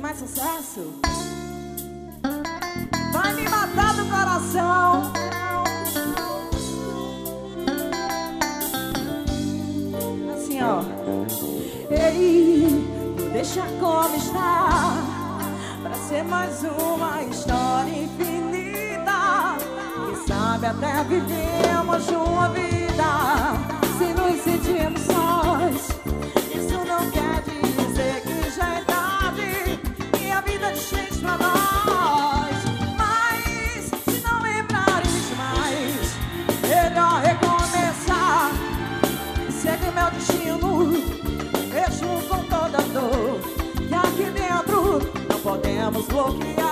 mais sucesso. Vai me matar do coração. Assim, ó. Ei, não deixa como está, pra ser mais uma história infinita. Quem sabe até vivemos uma vida se nos sentimos sós. Isso não quer dizer que já é tarde e a vida desfez pra nós. Mas se não lembrares mais, melhor recomeçar. Segue meu destino, mesmo com toda a dor que aqui dentro não podemos bloquear.